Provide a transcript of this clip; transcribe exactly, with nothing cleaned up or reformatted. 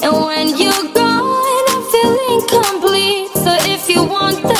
And when you're gone, I feel incomplete. So if you want that